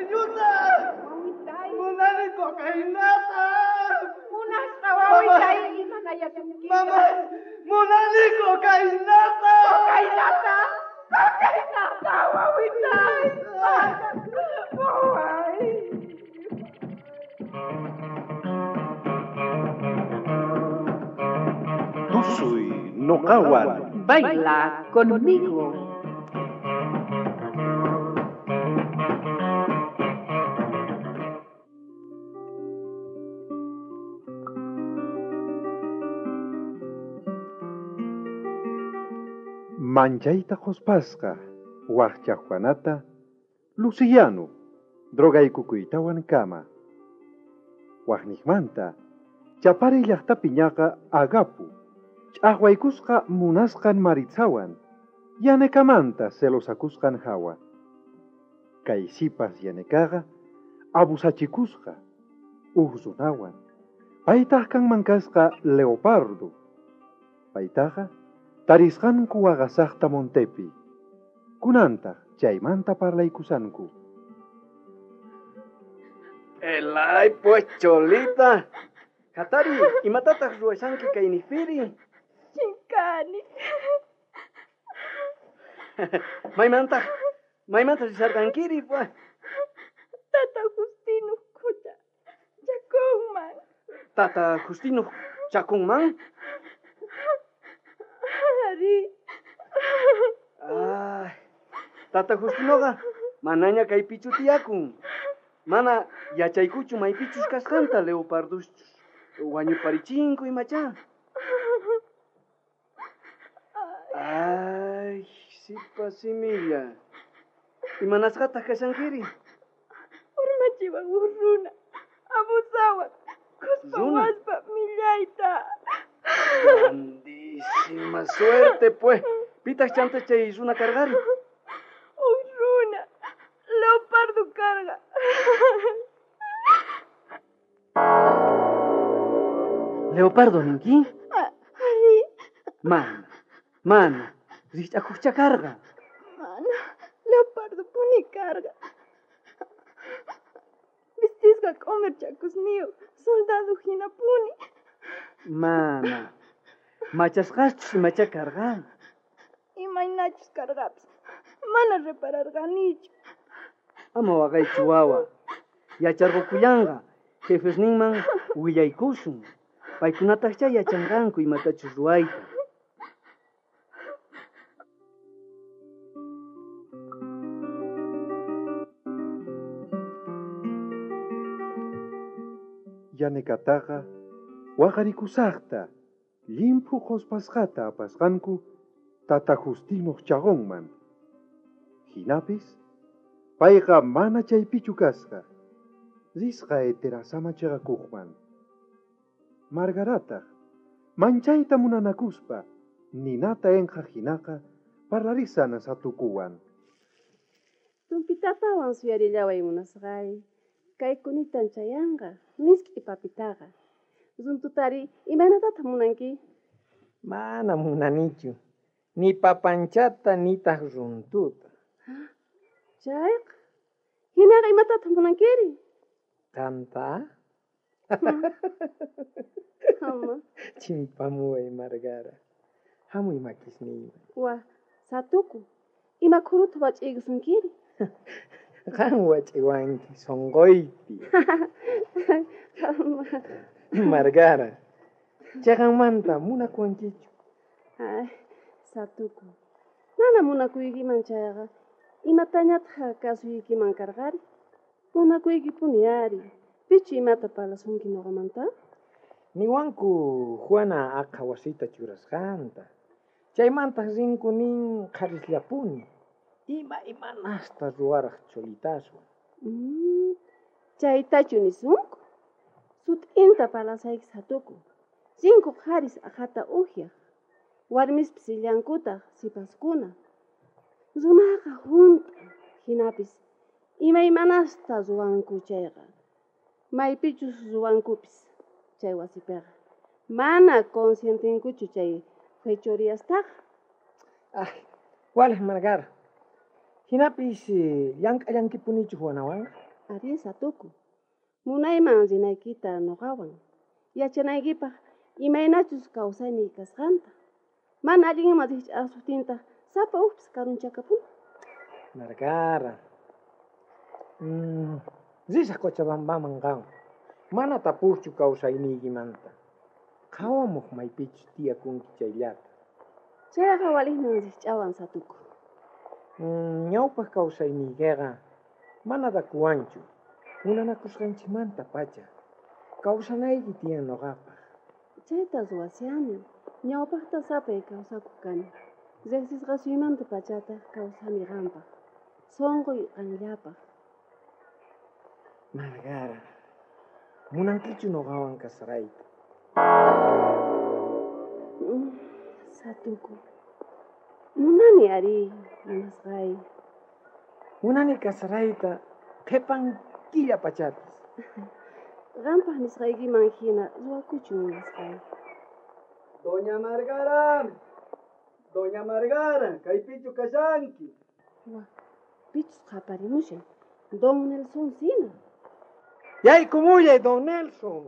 niñuta. Munani cocainata. Munasqa wawitay imanayatungkita. Mamá, munani cocainata. Cocainata. Cocainata wawitay. Waway. Tusuy Nokawan. Baila conmigo. Manchaita Jospasqa, Waqcha Juanata, Luciano, Drogaykukuytawan kama. Waqniqmanta, Chapari llaqta piñaqa Agapu, Ch'aqwaykusqa munasqan Maritzawan, Yanekamanta celosakusqan hawa. Kay sipas yanekaqa, abusachikusqa, Uhzunawan, Paytaq kanmankasqa Leopardo, Paytaqa, Tarisqanku waqasaqta Montepi, kunantaq chaymanta parlaykusanku. Elay, pues, Cholita. Hatari, imatataq ruwashanki kay nifiri. Chinkani. Maymanta risarqankiri, pues. Tata Justino kucha. Chakunman. Tata Justino chakunman. Ari. Ay, Tata Justinoqa manaña kay pichutiyakun. Mana yachaykuchu maypichus kasqanta leoparduschus. Wañuparichinku imacha. Ay, sipa similla. Imanasqataq kashankiri. Urmachiwan urruna. Abusawan. Kuspawaspa millayta. Grandísima suerte, pues. Pitaq chanta chay runa karqari. Urruna. Leopardo carga. Leopardo ninki? Ari. Mana. Richakuqcha karqa. Mana. Leopardo puni carga. Vistisqa comer chacos mío. Soldado hina puni. Mana. Machasqachus imacha karqa. Imaynachus cargapis. Mana repararganichu. Ama waqaychu wawa. Yacharqukullanqa jefesninman willaykusun. Paykunataqcha yachanqanku imatachus ruwayta. Yanekataqa, waqarikusaqta, limpu qospasqata apasqanku, Tata Justino chagonman. Hinapis, payqa mana chaypichu kasqa, risqa eterasama chirakuqman. Margarataq, manchayta munanakuspa, ninata enqa hinaqa, parlarisana satukuwan. Tumpitatawan suyarillaway munasqay. Kay kunitan chayanqa, miski papitaqa. Zuntutari, imanatata munanki? Mana munanichu. Ni papanchata ni taq runtuta. Chayqa, hinaqa imatata munankiri? Tanta? Ama. Chimpamuay Margara. Hamuy makisniyman. Wa, satuku, ima kuruta wach'iygusunkiri? Qan wach'iwanki sonqoypi. Margara, chaqanmanta munakuwankichu. Ay, satuku, mana munakuykiman chayqa, imatañataq kasuykiman karqari? Munakuykipuni ari, pichu imata parlasunki noqamanta? Niwanku Juana aqha wasita churasqanta. Chaymantaq rinkunin qharislapuni. Imanasta ruwaraq cholitasun. Chaytachu nisunku? Sut'inta palasayki satuku. 5 qaris aqhata uhyaq. Warmispis illankutaq sipaskuna. Runaqa junta, hinapis imaymanasta ruwanku chayqa. Maypichus ruwankupis chay wasipiqa. Mana conscientinkuchu chay fechoriastaqa. Wala Margara. Hinapis llank'allankipunichu Juanawanqa? Ari satuku. Munayman rinaykita nuqawan. Yachanaykipaq imaynachus kawsayni kasqanta. Mana allinman asutinta sapa upis karunchakapun. Markara. Zisa Cochabambaman qawan. Mana tapurchu kawsayniykimanta. Qawamuq maypichus tiyakunki chayllata. Chayqa walihman ch'awan satuku. Ñawpaq kawsayniykiqa manada kuwanchu. Munanakusqanchikmanta pacha. Kawsanayki tiyan nuqapaq. Chaytas wasiani. Ñawpaqta sapay kawsakuq kani. Riqsisqa suymanta pachata kawsani qampaq. Sonqoy qanllapaq. Markara. Munankichu nuqawan kasarayta. Satuku. Munani ari munasqay. Munani kasarayta qhipan killa pachatas. Qampaq nisqaykiman hina ruwakuchu munasqay. Doña Margara, kaypichu kashanki. Pichus qaparimushan. Don Nelson sina. Yaykumullay, don Nelson.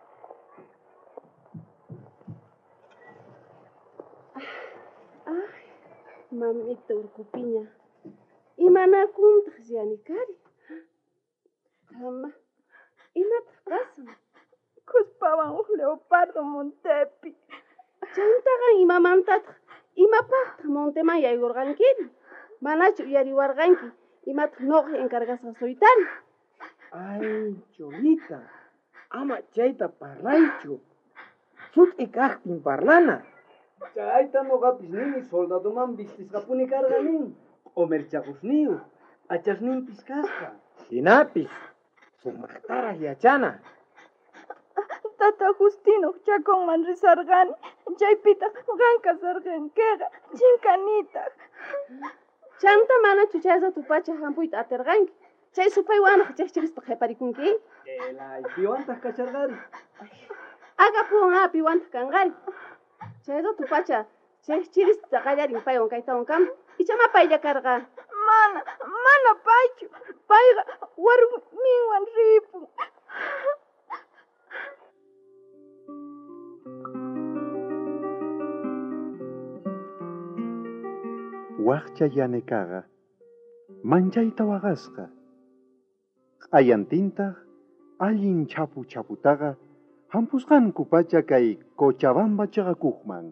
Ay, mamita urkupiña. Imanakuntaq yanikari. Ama, imataq pasan. Cuspawan un leopardo montepi. Chantaqa imamantataq imapaqtaq monteman yaygurqankiri. Manachu uyariwarqanki imataq noqa encargasqa suytani. Ay, Cholita. Ama chayta parlaychu. Sut'i kaqtin parlana. Chayta nuqapis nini soldadoman vistisqapuni karqanin. Q'umirchaqusniyu, achasninpis kasqa. Hinapis. Sumaqtaraq yachana. Tata Justino chakonman risarqani. Chaypita qanqa sarqankiqa chinkanitaq. Chanta manachu chaysa tupacha hampuyta atirqanki. Chay supaywanaq chaychirispa qhiparikunki. Piwantaq kacharqari. Agapuwan piwantaq kanqari. Chaysa tupacha chaychirista qallarin paywan kaytawan kan. Ichama paylla karqa. Mana paychu. Payqa warminwan ripun. Waqcha yanekaqa manchayta waqasqa. Q'ayantintaq allin chaputaqa hampusqanku pacha kay Cochabamba chaqakuqman.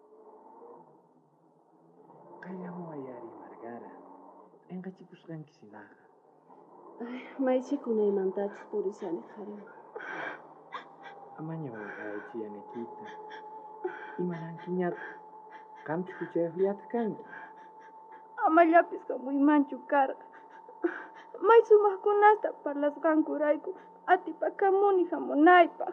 Qallamuwayari Margara. Enqachipusqanki sinaqa. Ay, maychikunaymantachus purisani qhariwan. Amaña waqaychi yanakita. Imanankiñata qamchu huchayaqllata kanki. Amallapis hamuymanchu karqa. May sumaqkunasta parlasqankurayku atipakamuni hamunaypaq.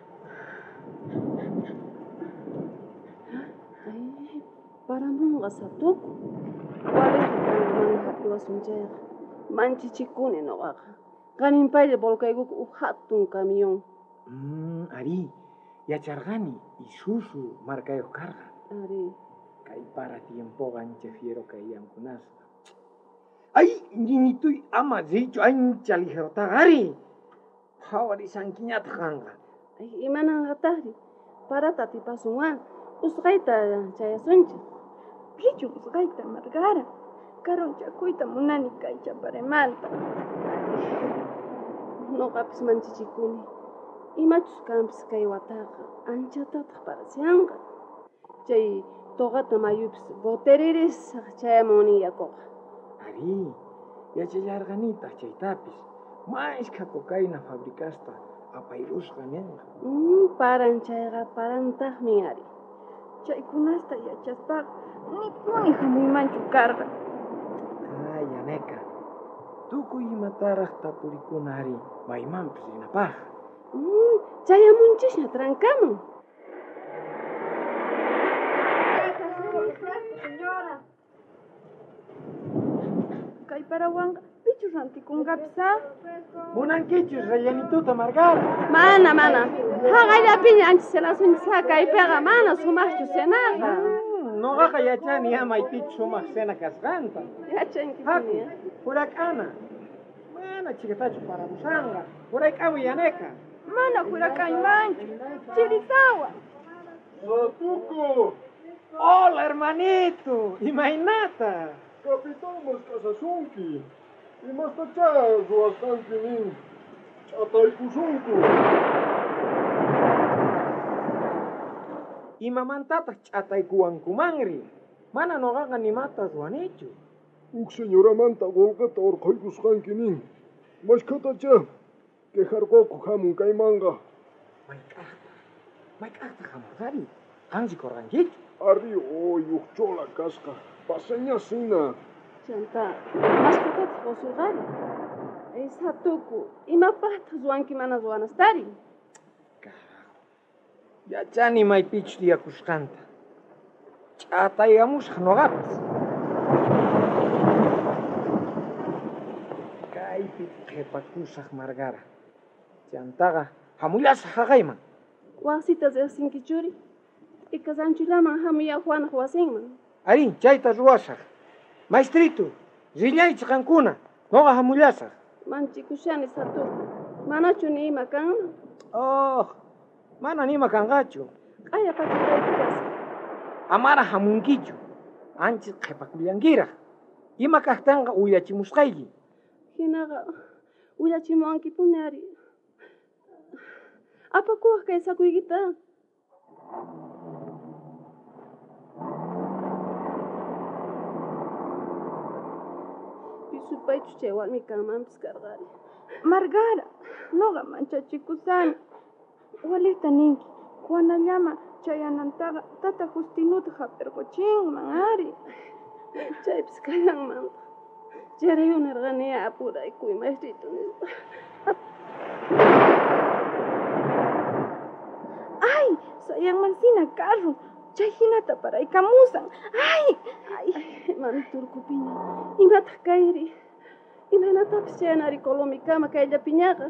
Ay, paramunqa satuku. Walita mana hapiwasun chayqa. Manchichikuni nuqaqa. Qanin paylla volkaykuku hatun camión. Ari, yacharqani Isuzu markayuq karqa. Ari. Kay para tiempoqa ancha fiero kayyankunasqa. Ay, niñituy ama zichu ancha ligertaqa ari. Qhawarisankiñata qanqa. Ay, imananqataqri. Parata atipasunwan. Usqayta chayasuncha. Pichu usqayta Margara. Karunchakuyta munani kay chaparimanta. Nuqapis manchichikuni. Imachus kanpis kay wataqa anchatataq parasianqa. Chay toqata mayupis boteriris chayamuni yakuqa. Ari, yachayarqanitaq chaytapis. Maishka kokayna fabricasta apayrusqa ninqa. Paran chayqa parantaqmi ari. Chaykunasta yachaspaqa nipuni hamuymanchu karqa. Ay, Yaneka. Tukuy imataraq tapurikuna ari maymanpis rinapaq. Chayamunchishña trancaman. Kay parawanqa pichu rantikunqapis ha? Munankichus rellenituta Margara. Mana. Haqallapiña anchis selasunchis kaypiqa mana sumaqchu senaqa. Nuqaqa yachani ama itichu sumaq sena kasqanta. Yachanki Haku, piña. hurak'ana. Mana chiquitachu para busanga. Por ahí cabo yaneca. Mana Huracaymanchu. Chirisawa. Satuku, Hola, hermanito. Imainata. Capitán Mascasasunki. Y Mastacha, Zuastanki Nin. Chataykusunku. Imamantata ch'ataykuwanku mangri. Mana noqaqa nimata ruwanichu. Uk señora manta golqata urqaykusqanki nin. Mashkatacha, quejarqaku hamun kaymanga. Mayk'aqta hamurqari. Qansi korqankichu. Arri uk chola kasqa. Paseña sina. Chanta, mascotata qosurqari. Satuku, imapaqta ruwanki mana ruwanastari. Yachani maypichu tiyakusqanta. Ch'ataygamushaq noqapis. Kaypi qhipakusaq Margara. Chantaqa hamullasaq haqayman. Wasita riqsinki churi. Ikasanchulaman hamuya Juanaq wasinman. Ari, chayta ruwashaq. Maestrito, rillaychi qankuna. Noqa hamullasaq. Manchikushani Satuku. Manachu ni ima kanman. Oh, mana nima kanqachu. Qaya pachitaykikas. Amara hamunkichu. Anchis qhipakullankiraq. Ima kaqtanqa uyachimusqayki. Hinaqa uyachimuwankipuni ari. Apakuwaq kay sakuykita. Pisupaychu chay warmi kanmanpis karqari. Margara, noqa manchachikusani. Walita ninki, Juanallama chayanantaqa tata Justinuta hap'irquchinman ari. Chaypis kallanmanta. Chayarayunarqani apuraykuy maestrito nispa. Ay, sayanmansina carro. Chay hinata paraykamusan. Ay. Mana turkupiña. Imataq kayri. Imanatapis chayanari Colomicama kayllapiñaqa.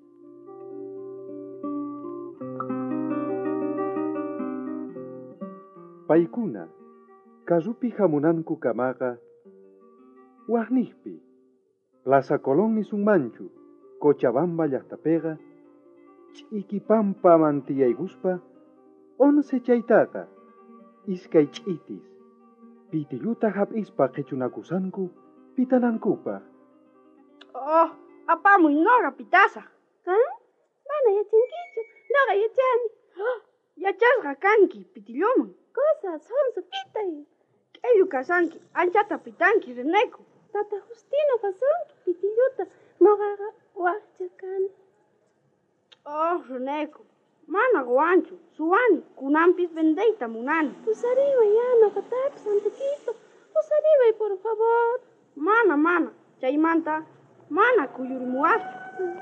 Paykuna, carrupi hamunanku kamaqa, waqniqpi, Plaza Colón nisunmanchu, Cochabamba llaqtapiqa, ch'ikipampa mantiyayguspa, 11 chaytaqa, iskay ch'itis, pitilluta hap'ispa qichunakusanku, pitanankupaq. Oh, apamuy noqa pitasa. Mana yachankichu. Noqa yachani. Yachasqa kanki pitilluman. Cosas, sonso, pitay. K'ayu kasanki, anchata pitanki rineku. Tata Justino pasonki pitilluta. Noqaqa waqcha kani. Oh, rineku. Mana guanchu, suwani, kunampis vendeyta munani. Usariway ya, noqatapis antuquito. Usariway, por favor. Mana, chaymanta, mana kuyurimuwaschu.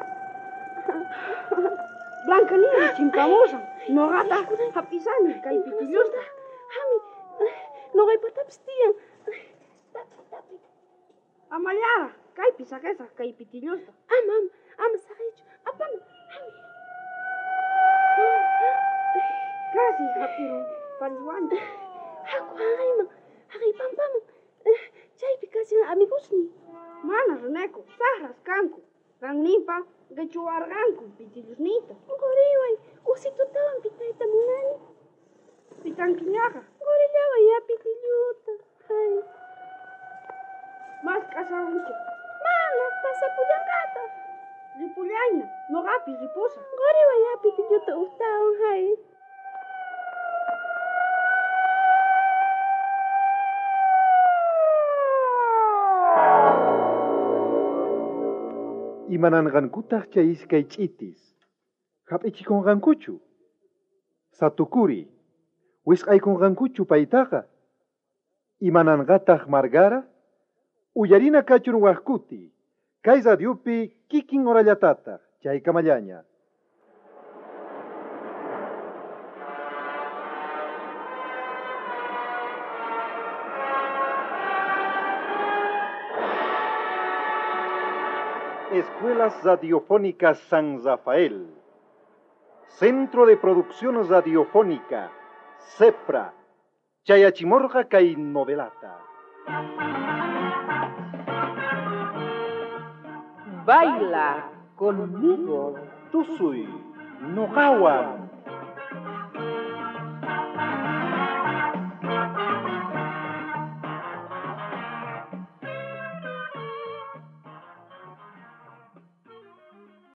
Blancanina chimpamusan, noqata hapisani kay pitilluta. Hami, noqaypatapis tiyan. Tapi. Amallara, kaypi saqesaq kay pitilluta. Ama saqaychu. Apana, hami. Casi hapiru, pariwanchu. Haku haqayman, haqaypampaman. Chaypi kasi amigusni. Mana rineku, saqras kanku. Rannipa, gachuwarqanku pitillusnita. Qoriway, usitutawan pitayta munani. Pitankiñaqa. Qorillawan ya pitilluta. Hay. Mas kasawanchu. Mana, pasapullankata. Ripullayna, noqapi ripusa. Qoriway ya pitilluta ustawan, hay. Imananqankutaq chay iskay ch'itis, hap'ichikunqankuchu, satukuri, wisq'aykunqankuchu paytaqa, imananqataq Margara, uyarina kachun waqkuti, kay radiopi kikin horallatata, chay kamallaña. Escuelas Radiofónicas San Rafael, Centro de Producción Radiofónica, CEPRA, Chayachimorqa kay novelata. Baila conmigo. Tusuy, noqawan.